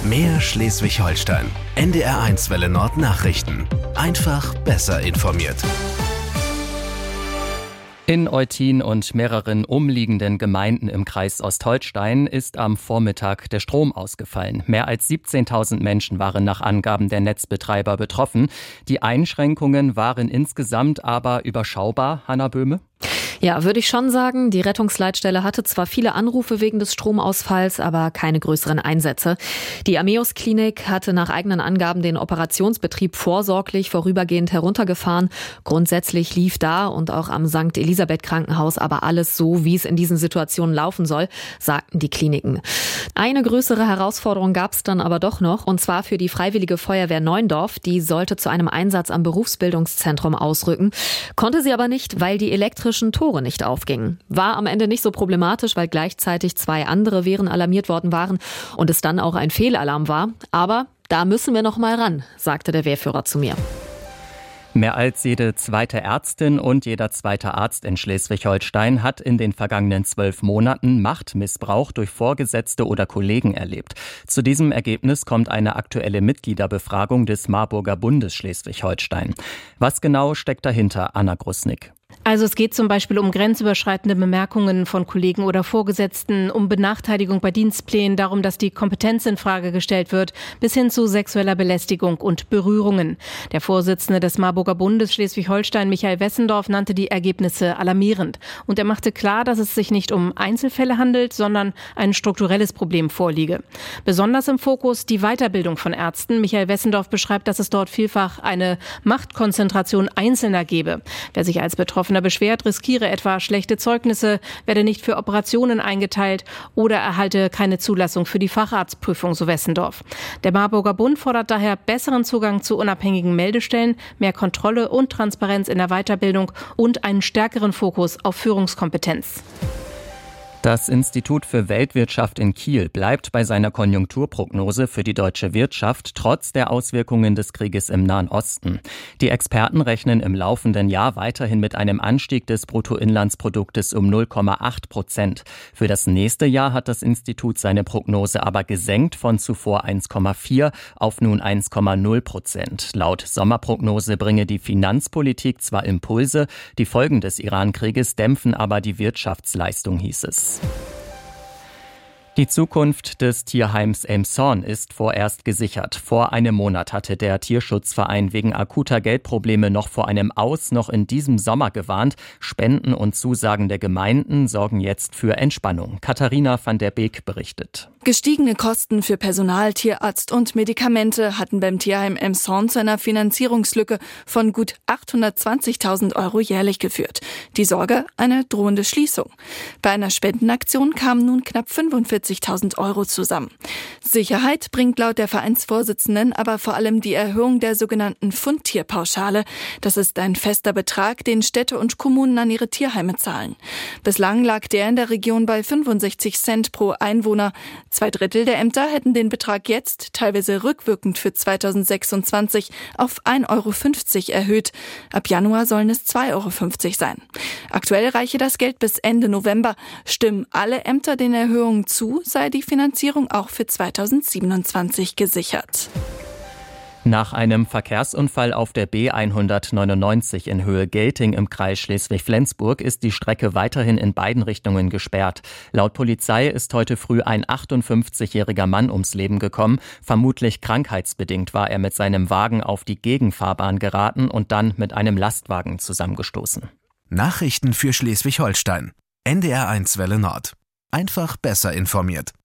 Mehr Schleswig-Holstein. NDR1 Welle Nord Nachrichten. Einfach besser informiert. In Eutin und mehreren umliegenden Gemeinden im Kreis Ostholstein ist am Vormittag der Strom ausgefallen. Mehr als 17.000 Menschen waren nach Angaben der Netzbetreiber betroffen. Die Einschränkungen waren insgesamt aber überschaubar, Hanna Böhme? Ja, würde ich schon sagen. Die Rettungsleitstelle hatte zwar viele Anrufe wegen des Stromausfalls, aber keine größeren Einsätze. Die Ameos-Klinik hatte nach eigenen Angaben den Operationsbetrieb vorsorglich vorübergehend heruntergefahren. Grundsätzlich lief da und auch am St. Elisabeth Krankenhaus aber alles so, wie es in diesen Situationen laufen soll, sagten die Kliniken. Eine größere Herausforderung gab es dann aber doch noch, und zwar für die Freiwillige Feuerwehr Neuendorf. Die sollte zu einem Einsatz am Berufsbildungszentrum ausrücken, konnte sie aber nicht, weil die elektrischen Tore nicht aufgingen. War am Ende nicht so problematisch, weil gleichzeitig 2 andere Wehren alarmiert worden waren und es dann auch ein Fehlalarm war. Aber da müssen wir noch mal ran, sagte der Wehrführer zu mir. Mehr als jede zweite Ärztin und jeder zweite Arzt in Schleswig-Holstein hat in den vergangenen 12 Monaten Machtmissbrauch durch Vorgesetzte oder Kollegen erlebt. Zu diesem Ergebnis kommt eine aktuelle Mitgliederbefragung des Marburger Bundes Schleswig-Holstein. Was genau steckt dahinter, Anna Grusnick? Also es geht zum Beispiel um grenzüberschreitende Bemerkungen von Kollegen oder Vorgesetzten, um Benachteiligung bei Dienstplänen, darum, dass die Kompetenz in Frage gestellt wird, bis hin zu sexueller Belästigung und Berührungen. Der Vorsitzende des Marburger Bundes Schleswig-Holstein, Michael Wessendorf, nannte die Ergebnisse alarmierend. Und er machte klar, dass es sich nicht um Einzelfälle handelt, sondern ein strukturelles Problem vorliege. Besonders im Fokus die Weiterbildung von Ärzten. Michael Wessendorf beschreibt, dass es dort vielfach eine Machtkonzentration Einzelner gebe. Wer sich als Betroffener beschwert, riskiere etwa schlechte Zeugnisse, werde nicht für Operationen eingeteilt oder erhalte keine Zulassung für die Facharztprüfung, so Wessendorf. Der Marburger Bund fordert daher besseren Zugang zu unabhängigen Meldestellen, mehr Kontrolle und Transparenz in der Weiterbildung und einen stärkeren Fokus auf Führungskompetenz. Das Institut für Weltwirtschaft in Kiel bleibt bei seiner Konjunkturprognose für die deutsche Wirtschaft trotz der Auswirkungen des Krieges im Nahen Osten. Die Experten rechnen im laufenden Jahr weiterhin mit einem Anstieg des Bruttoinlandsproduktes um 0,8%. Für das nächste Jahr hat das Institut seine Prognose aber gesenkt von zuvor 1,4 auf nun 1,0%. Laut Sommerprognose bringe die Finanzpolitik zwar Impulse, die Folgen des Iran-Krieges dämpfen aber die Wirtschaftsleistung, hieß es. Die Zukunft des Tierheims Elmshorn ist vorerst gesichert. Vor einem Monat hatte der Tierschutzverein wegen akuter Geldprobleme noch vor einem Aus noch in diesem Sommer gewarnt. Spenden und Zusagen der Gemeinden sorgen jetzt für Entspannung. Katharina van der Beek berichtet. Gestiegene Kosten für Personal, Tierarzt und Medikamente hatten beim Tierheim Elmshorn zu einer Finanzierungslücke von gut 820.000 € jährlich geführt. Die Sorge, eine drohende Schließung. Bei einer Spendenaktion kamen nun knapp 45.000 € zusammen. Sicherheit bringt laut der Vereinsvorsitzenden aber vor allem die Erhöhung der sogenannten Fundtierpauschale. Das ist ein fester Betrag, den Städte und Kommunen an ihre Tierheime zahlen. Bislang lag der in der Region bei 65 Cent pro Einwohner. 2/3 der Ämter hätten den Betrag jetzt, teilweise rückwirkend für 2026, auf 1,50 € erhöht. Ab Januar sollen es 2,50 € sein. Aktuell reiche das Geld bis Ende November. Stimmen alle Ämter den Erhöhungen zu, sei die Finanzierung auch für 2027 gesichert. Nach einem Verkehrsunfall auf der B199 in Höhe Gelting im Kreis Schleswig-Flensburg ist die Strecke weiterhin in beiden Richtungen gesperrt. Laut Polizei ist heute früh ein 58-jähriger Mann ums Leben gekommen. Vermutlich krankheitsbedingt war er mit seinem Wagen auf die Gegenfahrbahn geraten und dann mit einem Lastwagen zusammengestoßen. Nachrichten für Schleswig-Holstein. NDR1 Welle Nord. Einfach besser informiert.